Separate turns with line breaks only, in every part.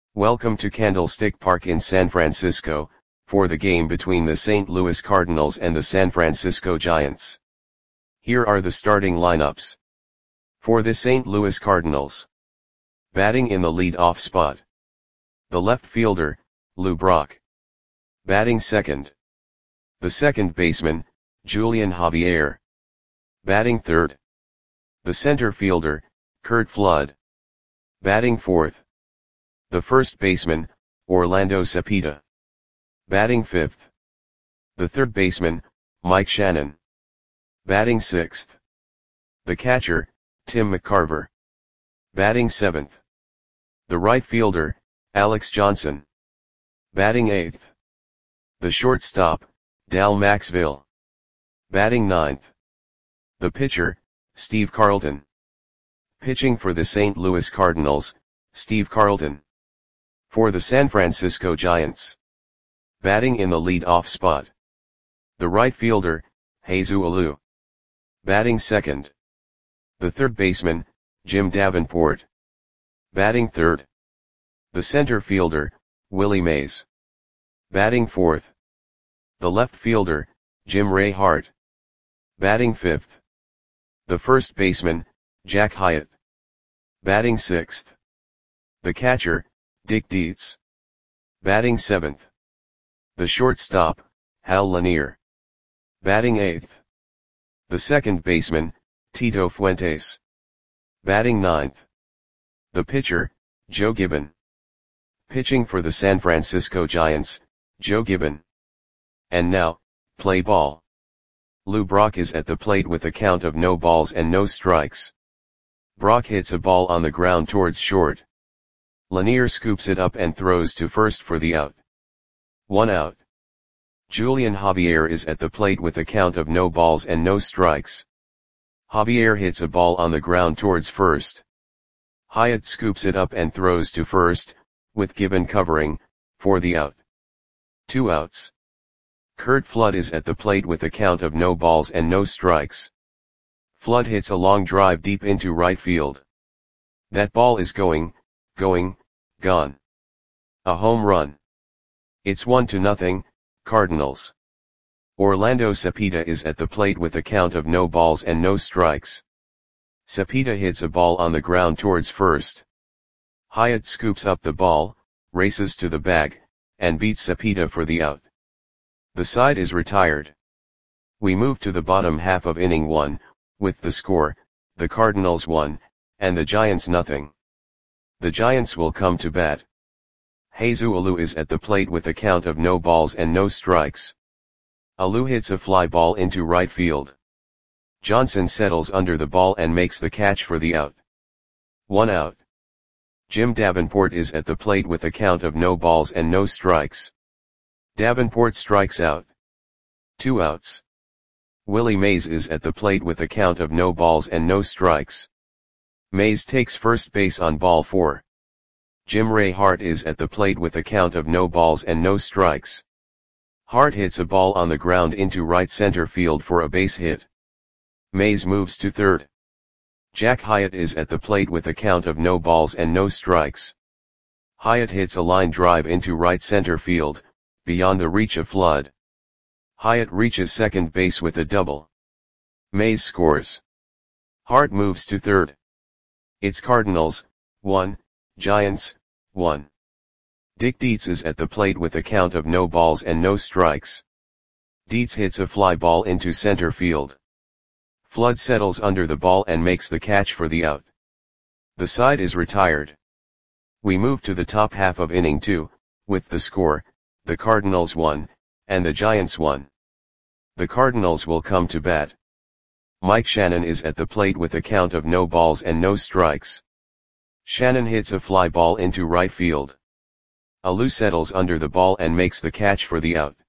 Welcome to Candlestick Park in San Francisco, for the game between the St. Louis Cardinals and the San Francisco Giants. Here are the starting lineups. For the St. Louis Cardinals. Batting in the lead-off spot. The left fielder, Lou Brock. Batting second. The second baseman, Julian Javier. Batting third. The center fielder, Curt Flood. Batting fourth. The first baseman, Orlando Cepeda. Batting fifth. The third baseman, Mike Shannon. Batting sixth. The catcher, Tim McCarver. Batting seventh. The right fielder, Alex Johnson. Batting eighth. The shortstop, Dal Maxville. Batting ninth. The pitcher, Steve Carlton. Pitching for the St. Louis Cardinals, Steve Carlton. For the San Francisco Giants. Batting in the lead-off spot. The right fielder, Jesus Alou. Batting second. The third baseman, Jim Davenport. Batting third. The center fielder, Willie Mays. Batting fourth. The left fielder, Jim Ray Hart. Batting fifth. The first baseman, Jack Hyatt. Batting sixth. The catcher, Dick Dietz. Batting seventh. The shortstop, Hal Lanier. Batting eighth. The second baseman, Tito Fuentes. Batting ninth. The pitcher, Joe Gibbon. Pitching for the San Francisco Giants, Joe Gibbon. And now, play ball. Lou Brock is at the plate with a count of no balls and no strikes. Brock hits a ball on the ground towards short. Lanier scoops it up and throws to first for the out. 1 out. Julian Javier is at the plate with a count of no balls and no strikes. Javier hits a ball on the ground towards first. Hyatt scoops it up and throws to first, with Gibbon covering, for the out. 2 outs. Curt Flood is at the plate with a count of no balls and no strikes. Flood hits a long drive deep into right field. That ball is going, gone. A home run. It's 1-0, Cardinals. Orlando Cepeda is at the plate with a count of no balls and no strikes. Cepeda hits a ball on the ground towards first. Hyatt scoops up the ball, races to the bag, and beats Cepeda for the out. The side is retired. We move to the bottom half of inning 1, with the score, the Cardinals 1, and the Giants 0. The Giants will come to bat. Jesus Alou is at the plate with a count of no balls and no strikes. Alou hits a fly ball into right field. Johnson settles under the ball and makes the catch for the out. 1 out. Jim Davenport is at the plate with a count of no balls and no strikes. Davenport strikes out. 2 outs. Willie Mays is at the plate with a count of no balls and no strikes. Mays takes first base on ball 4. Jim Ray Hart is at the plate with a count of no balls and no strikes. Hart hits a ball on the ground into right center field for a base hit. Mays moves to third. Jack Hyatt is at the plate with a count of no balls and no strikes. Hyatt hits a line drive into right center field, beyond the reach of Flood. Hyatt reaches second base with a double. Mays scores. Hart moves to third. It's Cardinals, 1, Giants, 1. Dick Dietz is at the plate with a count of no balls and no strikes. Dietz hits a fly ball into center field. Flood settles under the ball and makes the catch for the out. The side is retired. We move to the top half of inning 2, with the score, the Cardinals 1, and the Giants 1. The Cardinals will come to bat. Mike Shannon is at the plate with a count of no balls and no strikes. Shannon hits a fly ball into right field. Alou settles under the ball and makes the catch for the out.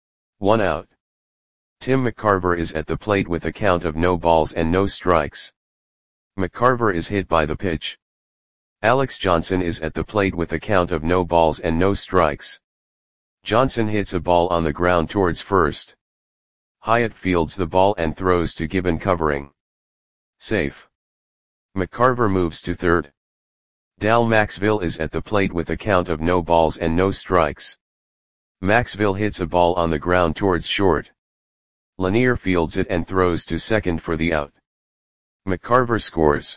1 out. Tim McCarver is at the plate with a count of no balls and no strikes. McCarver is hit by the pitch. Alex Johnson is at the plate with a count of no balls and no strikes. Johnson hits a ball on the ground towards first. Hyatt fields the ball and throws to Gibbon covering. Safe. McCarver moves to third. Dal Maxville is at the plate with a count of no balls and no strikes. Maxville hits a ball on the ground towards short. Lanier fields it and throws to second for the out. McCarver scores.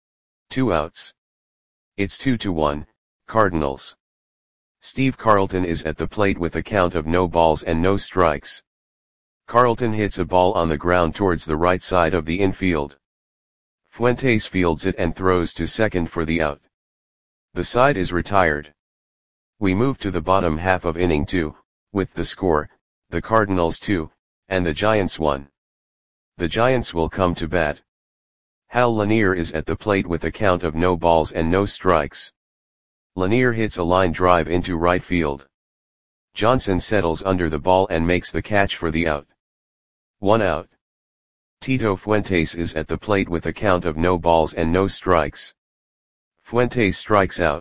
2 outs. It's 2-1, Cardinals. Steve Carlton is at the plate with a count of no balls and no strikes. Carlton hits a ball on the ground towards the right side of the infield. Fuentes fields it and throws to second for the out. The side is retired. We move to the bottom half of inning 2, with the score, the Cardinals 2, and the Giants 1. The Giants will come to bat. Hal Lanier is at the plate with a count of no balls and no strikes. Lanier hits a line drive into right field. Johnson settles under the ball and makes the catch for the out. 1 out. Tito Fuentes is at the plate with a count of no balls and no strikes. Fuentes strikes out.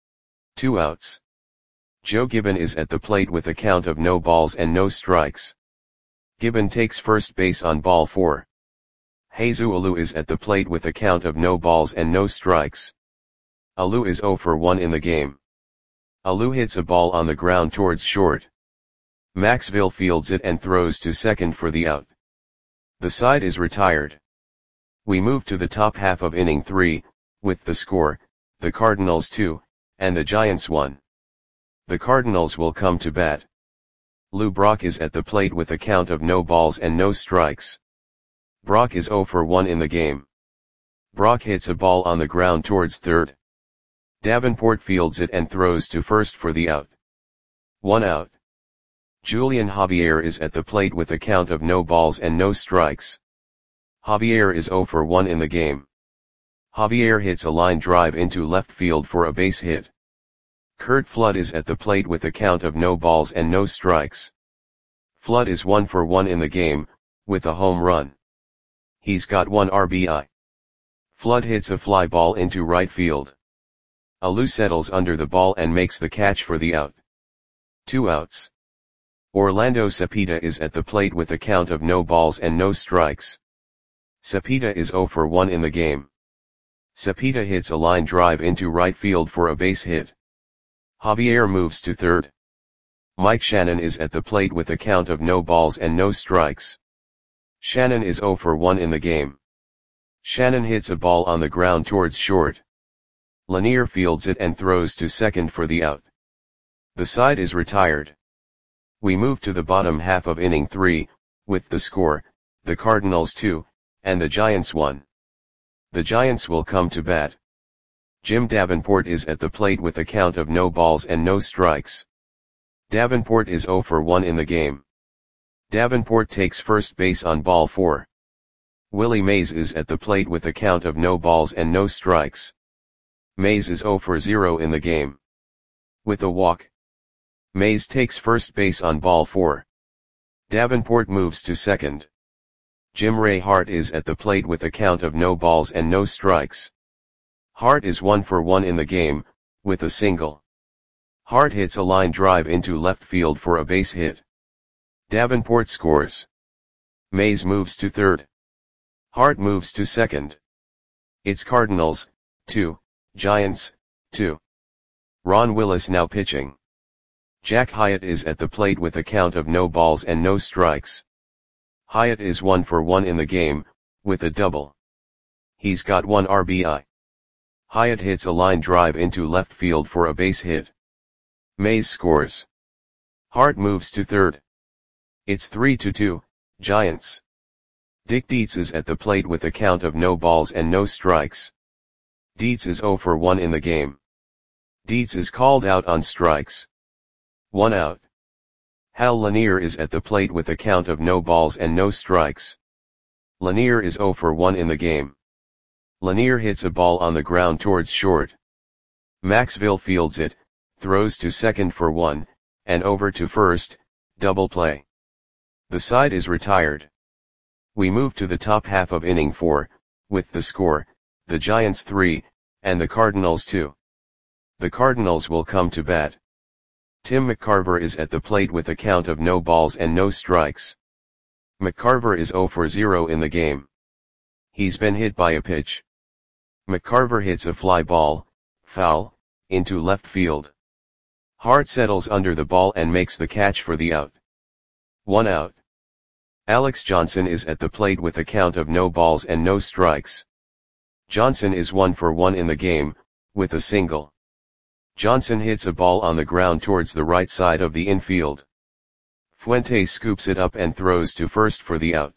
2 outs. Joe Gibbon is at the plate with a count of no balls and no strikes. Gibbon takes first base on ball 4. Jesus Alou is at the plate with a count of no balls and no strikes. Alou is 0 for 1 in the game. Alou hits a ball on the ground towards short. Maxville fields it and throws to second for the out. The side is retired. We move to the top half of inning 3, with the score, the Cardinals 2, and the Giants 1. The Cardinals will come to bat. Lou Brock is at the plate with a count of no balls and no strikes. Brock is 0 for 1 in the game. Brock hits a ball on the ground towards third. Davenport fields it and throws to first for the out. 1 out. Julian Javier is at the plate with a count of no balls and no strikes. Javier is 0 for 1 in the game. Javier hits a line drive into left field for a base hit. Curt Flood is at the plate with a count of no balls and no strikes. Flood is 1 for 1 in the game, with a home run. He's got 1 RBI. Flood hits a fly ball into right field. Alou settles under the ball and makes the catch for the out. 2 outs. Orlando Cepeda is at the plate with a count of no balls and no strikes. Cepeda is 0 for 1 in the game. Cepeda hits a line drive into right field for a base hit. Javier moves to third. Mike Shannon is at the plate with a count of no balls and no strikes. Shannon is 0 for 1 in the game. Shannon hits a ball on the ground towards short. Lanier fields it and throws to second for the out. The side is retired. We move to the bottom half of inning 3, with the score, the Cardinals 2, and the Giants 1. The Giants will come to bat. Jim Davenport is at the plate with a count of no balls and no strikes. Davenport is 0 for 1 in the game. Davenport takes first base on ball 4. Willie Mays is at the plate with a count of no balls and no strikes. Mays is 0 for 0 in the game. With a walk. Mays takes first base on ball 4. Davenport moves to second. Jim Ray Hart is at the plate with a count of no balls and no strikes. Hart is 1 for 1 in the game, with a single. Hart hits a line drive into left field for a base hit. Davenport scores. Mays moves to third. Hart moves to second. It's Cardinals, 2, Giants, 2. Ron Willis now pitching. Jack Hyatt is at the plate with a count of no balls and no strikes. Hyatt is 1 for 1 in the game, with a double. He's got 1 RBI. Hyatt hits a line drive into left field for a base hit. Mays scores. Hart moves to third. It's 3-2, Giants. Dick Dietz is at the plate with a count of no balls and no strikes. Dietz is 0 for 1 in the game. Dietz is called out on strikes. 1 out. Hal Lanier is at the plate with a count of no balls and no strikes. Lanier is 0 for 1 in the game. Lanier hits a ball on the ground towards short. Maxville fields it, throws to second for 1, and over to first, double play. The side is retired. We move to the top half of inning 4, with the score, the Giants 3, and the Cardinals 2. The Cardinals will come to bat. Tim McCarver is at the plate with a count of no balls and no strikes. McCarver is 0 for 0 in the game. He's been hit by a pitch. McCarver hits a fly ball, Foul, into left field. Hart settles under the ball and makes the catch for the out. 1 out. Alex Johnson is at the plate with a count of no balls and no strikes. Johnson is 1 for 1 in the game, with a single. Johnson hits a ball on the ground towards the right side of the infield. Fuentes scoops it up and throws to first for the out.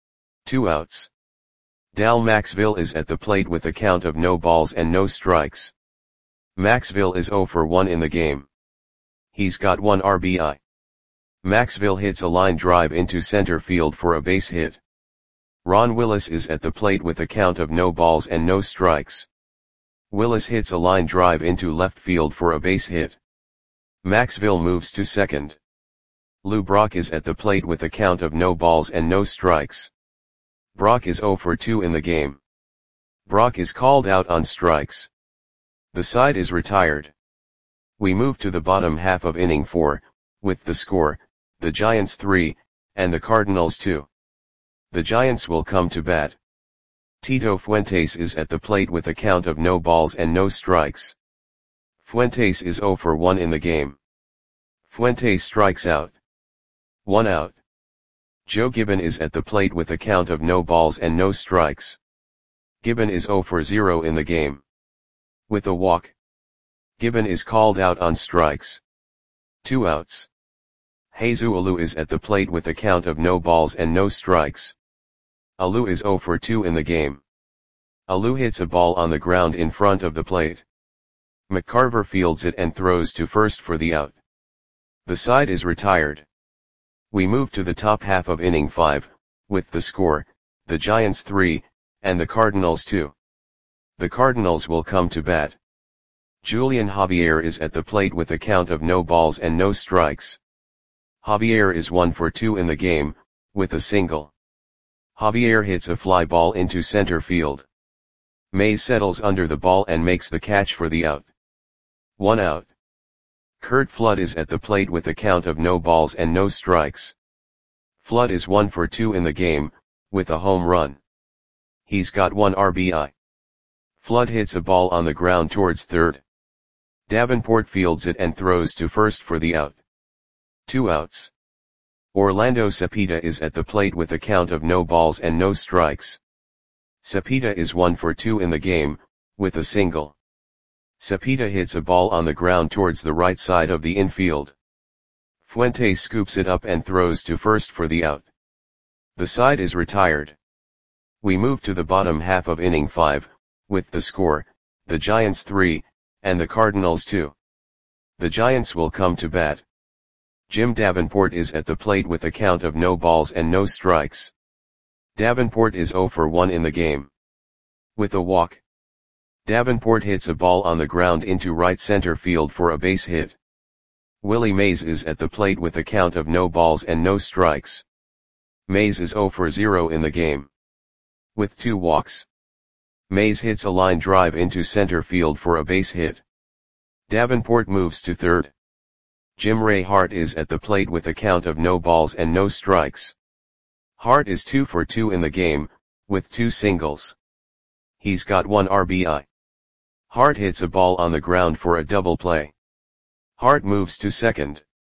2 outs. Dal Maxville is at the plate with a count of no balls and no strikes. Maxville is 0 for 1 in the game. He's got 1 RBI. Maxville hits a line drive into center field for a base hit. Ron Willis is at the plate with a count of no balls and no strikes. Willis hits a line drive into left field for a base hit. Maxville moves to second. Lou Brock is at the plate with a count of no balls and no strikes. Brock is 0 for 2 in the game. Brock is called out on strikes. The side is retired. We move to the bottom half of inning 4, with the score, the Giants 3, and the Cardinals 2. The Giants will come to bat. Tito Fuentes is at the plate with a count of no balls and no strikes. Fuentes is 0 for 1 in the game. Fuentes strikes out. 1 out. Joe Gibbon is at the plate with a count of no balls and no strikes. Gibbon is 0 for 0 in the game. With a walk. Gibbon is called out on strikes. 2 outs. Jesus Alou is at the plate with a count of no balls and no strikes. Alou is 0 for 2 in the game. Alou hits a ball on the ground in front of the plate. McCarver fields it and throws to first for the out. The side is retired. We move to the top half of inning 5, with the score, the Giants 3, and the Cardinals 2. The Cardinals will come to bat. Julian Javier is at the plate with a count of no balls and no strikes. Javier is 1 for 2 in the game, with a single. Javier hits a fly ball into center field. Mays settles under the ball and makes the catch for the out. 1 out. Curt Flood is at the plate with a count of no balls and no strikes. Flood is 1 for 2 in the game, with a home run. He's got 1 RBI. Flood hits a ball on the ground towards third. Davenport fields it and throws to first for the out. 2 outs. Orlando Cepeda is at the plate with a count of no balls and no strikes. Cepeda is 1 for 2 in the game, with a single. Cepeda hits a ball on the ground towards the right side of the infield. Fuentes scoops it up and throws to first for the out. The side is retired. We move to the bottom half of inning 5, with the score, the Giants 3, and the Cardinals 2. The Giants will come to bat. Jim Davenport is at the plate with a count of no balls and no strikes. Davenport is 0 for 1 in the game. With a walk. Davenport hits a ball on the ground into right center field for a base hit. Willie Mays is at the plate with a count of no balls and no strikes. Mays is 0 for 0 in the game. With 2 walks. Mays hits a line drive into center field for a base hit. Davenport moves to third. Jim Ray Hart is at the plate with a count of no balls and no strikes. Hart is 2 for 2 in the game, with 2 singles. He's got 1 RBI. Hart hits a ball on the ground for a double play. Hart moves to second.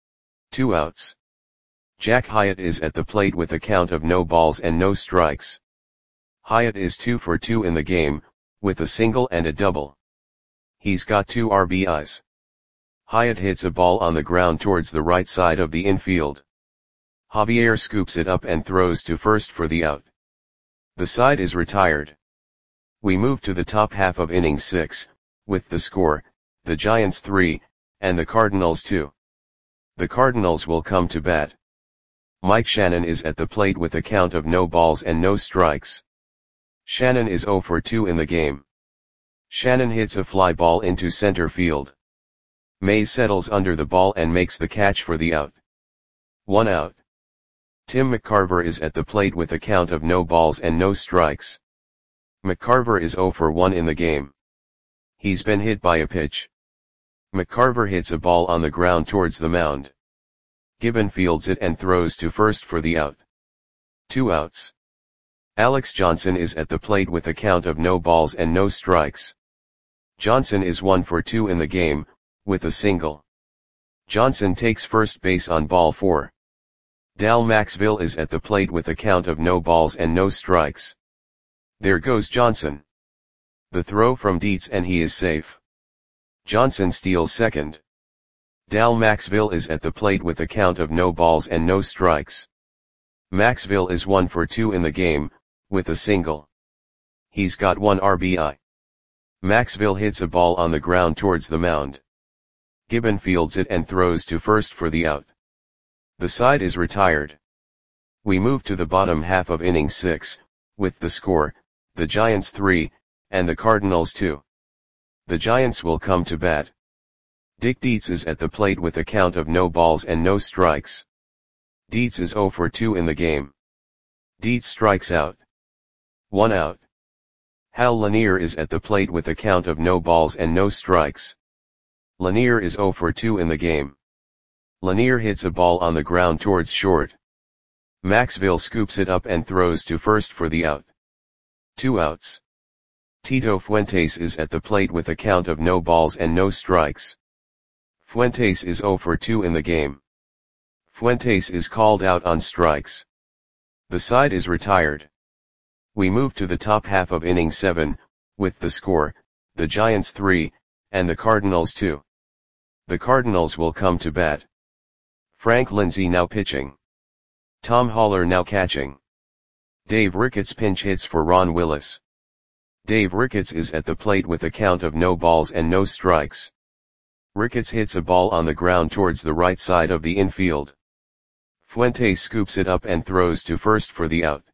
2 outs. Jack Hyatt is at the plate with a count of no balls and no strikes. Hyatt is 2 for 2 in the game, with a single and a double. He's got 2 RBIs. Hyatt hits a ball on the ground towards the right side of the infield. Javier scoops it up and throws to first for the out. The side is retired. We move to the top half of inning 6, with the score, the Giants 3, and the Cardinals 2. The Cardinals will come to bat. Mike Shannon is at the plate with a count of no balls and no strikes. Shannon is 0 for 2 in the game. Shannon hits a fly ball into center field. Mays settles under the ball and makes the catch for the out. 1 out. Tim McCarver is at the plate with a count of no balls and no strikes. McCarver is 0 for 1 in the game. He's been hit by a pitch. McCarver hits a ball on the ground towards the mound. Gibbon fields it and throws to first for the out. 2 outs. Alex Johnson is at the plate with a count of no balls and no strikes. Johnson is 1 for 2 in the game, with a single. Johnson takes first base on ball 4. Dal Maxville is at the plate with a count of no balls and no strikes. There goes Johnson. The throw from Dietz and he is safe. Johnson steals second. Dal Maxville is at the plate with a count of no balls and no strikes. Maxville is 1 for 2 in the game, with a single. He's got 1 RBI. Maxville hits a ball on the ground towards the mound. Gibbon fields it and throws to first for the out. The side is retired. We move to the bottom half of inning 6, with the score, the Giants 3, and the Cardinals 2. The Giants will come to bat. Dick Dietz is at the plate with a count of no balls and no strikes. Dietz is 0 for 2 in the game. Dietz strikes out. 1 out. Hal Lanier is at the plate with a count of no balls and no strikes. Lanier is 0 for 2 in the game. Lanier hits a ball on the ground towards short. Maxville scoops it up and throws to first for the out. 2 outs. Tito Fuentes is at the plate with a count of no balls and no strikes. Fuentes is 0 for 2 in the game. Fuentes is called out on strikes. The side is retired. We move to the top half of inning 7, with the score, the Giants 3, and the Cardinals 2. The Cardinals will come to bat. Frank Lindsay now pitching. Tom Haller now catching. Dave Ricketts pinch hits for Ron Willis. Dave Ricketts is at the plate with a count of no balls and no strikes. Ricketts hits a ball on the ground towards the right side of the infield. Fuentes scoops it up and throws to first for the out.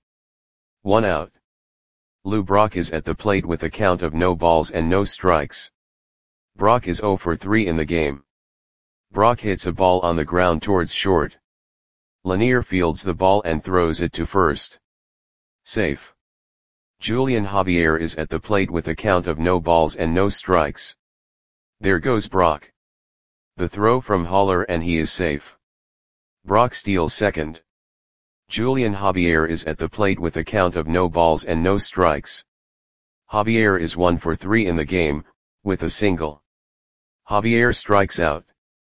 1 out. Lou Brock is at the plate with a count of no balls and no strikes. Brock is 0 for 3 in the game. Brock hits a ball on the ground towards short. Lanier fields the ball and throws it to first. Safe. Julian Javier is at the plate with a count of no balls and no strikes. There goes Brock. The throw from Haller and he is safe. Brock steals second. Julian Javier is at the plate with a count of no balls and no strikes. Javier is 1 for 3 in the game, with a single. Javier strikes out.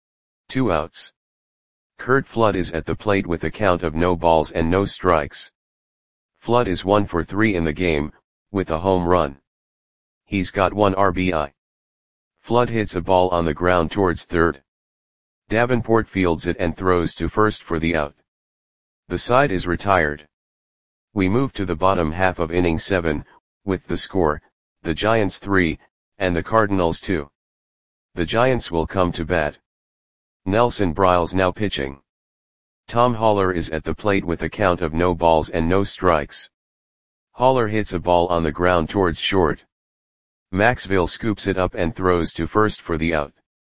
2 outs. Curt Flood is at the plate with a count of no balls and no strikes. Flood is 1 for 3 in the game, with a home run. He's got 1 RBI. Flood hits a ball on the ground towards third. Davenport fields it and throws to first for the out. The side is retired. We move to the bottom half of inning 7, with the score, the Giants 3, and the Cardinals 2. The Giants will come to bat. Nelson Briles now pitching. Tom Haller is at the plate with a count of no balls and no strikes. Haller hits a ball on the ground towards short. Maxville scoops it up and throws to first for the out.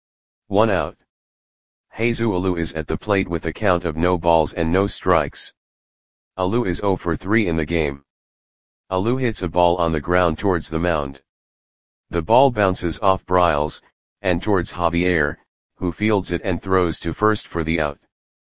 1 out. Jesus Alou is at the plate with a count of no balls and no strikes. Alou is 0 for 3 in the game. Alou hits a ball on the ground towards the mound. The ball bounces off Briles, and towards Javier, who fields it and throws to first for the out.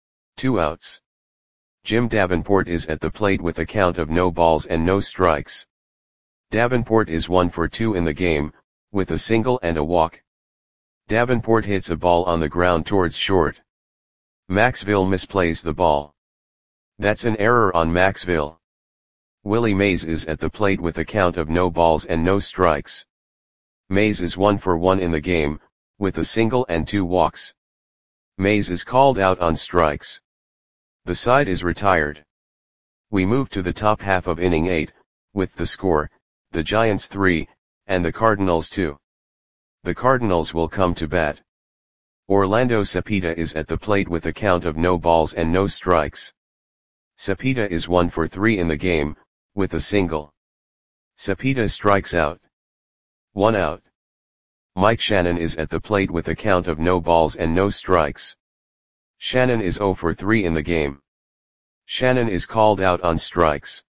2 outs. Jim Davenport is at the plate with a count of no balls and no strikes. Davenport is 1 for 2 in the game, with a single and a walk. Davenport hits a ball on the ground towards short. Maxville misplays the ball. That's an error on Maxville. Willie Mays is at the plate with a count of no balls and no strikes. Mays is 1 for 1 in the game, with a single and 2 walks. Mays is called out on strikes. The side is retired. We move to the top half of inning 8, with the score, the Giants 3, and the Cardinals 2. The Cardinals will come to bat. Orlando Cepeda is at the plate with a count of no balls and no strikes. Cepeda is 1 for 3 in the game, with a single. Cepeda strikes out. 1 out. Mike Shannon is at the plate with a count of no balls and no strikes. Shannon is 0 for 3 in the game. Shannon is called out on strikes.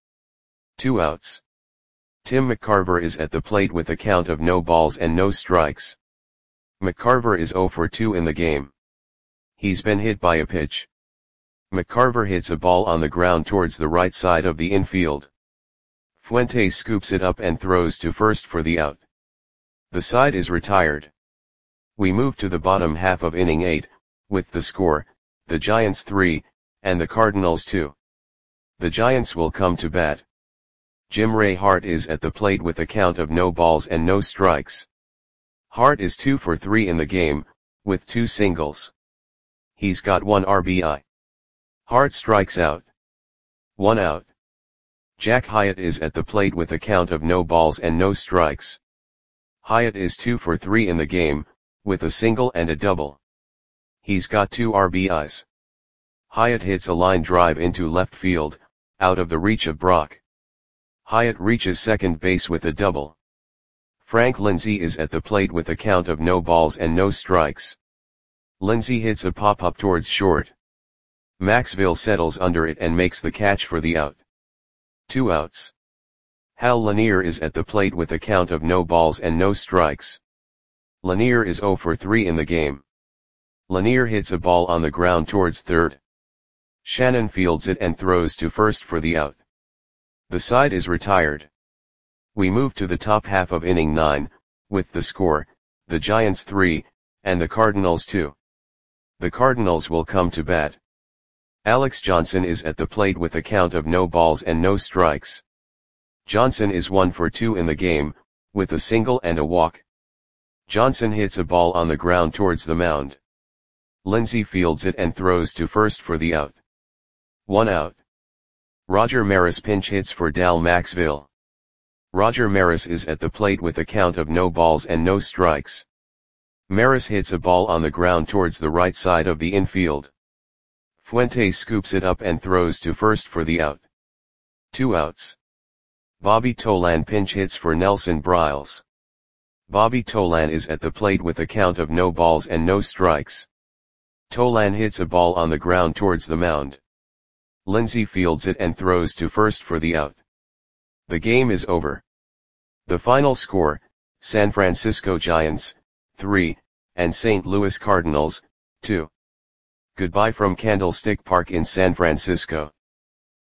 2 outs. Tim McCarver is at the plate with a count of no balls and no strikes. McCarver is 0 for 2 in the game. He's been hit by a pitch. McCarver hits a ball on the ground towards the right side of the infield. Fuentes scoops it up and throws to first for the out. The side is retired. We move to the bottom half of inning 8, with the score, the Giants 3, and the Cardinals 2. The Giants will come to bat. Jim Ray Hart is at the plate with a count of no balls and no strikes. Hart is 2 for 3 in the game, with 2 singles. He's got 1 RBI. Hart strikes out. 1 out. Jack Hyatt is at the plate with a count of no balls and no strikes. Hyatt is 2 for 3 in the game, with a single and a double. He's got 2 RBIs. Hyatt hits a line drive into left field, out of the reach of Brock. Hyatt reaches second base with a double. Frank Lindsay is at the plate with a count of no balls and no strikes. Lindsay hits a pop-up towards short. Maxville settles under it and makes the catch for the out. 2 outs. Hal Lanier is at the plate with a count of no balls and no strikes. Lanier is 0 for 3 in the game. Lanier hits a ball on the ground towards third. Shannon fields it and throws to first for the out. The side is retired. We move to the top half of inning 9, with the score, the Giants 3, and the Cardinals 2. The Cardinals will come to bat. Alex Johnson is at the plate with a count of no balls and no strikes. Johnson is 1 for 2 in the game, with a single and a walk. Johnson hits a ball on the ground towards the mound. Lindsay fields it and throws to first for the out. 1 out. Roger Maris pinch hits for Dal Maxville. Roger Maris is at the plate with a count of no balls and no strikes. Maris hits a ball on the ground towards the right side of the infield. Fuentes scoops it up and throws to first for the out. 2 outs. Bobby Tolan pinch hits for Nelson Briles. Bobby Tolan is at the plate with a count of no balls and no strikes. Tolan hits a ball on the ground towards the mound. Lindsay fields it and throws to first for the out. The game is over. The final score, San Francisco Giants, 3, and St. Louis Cardinals, 2. Goodbye from Candlestick Park in San Francisco.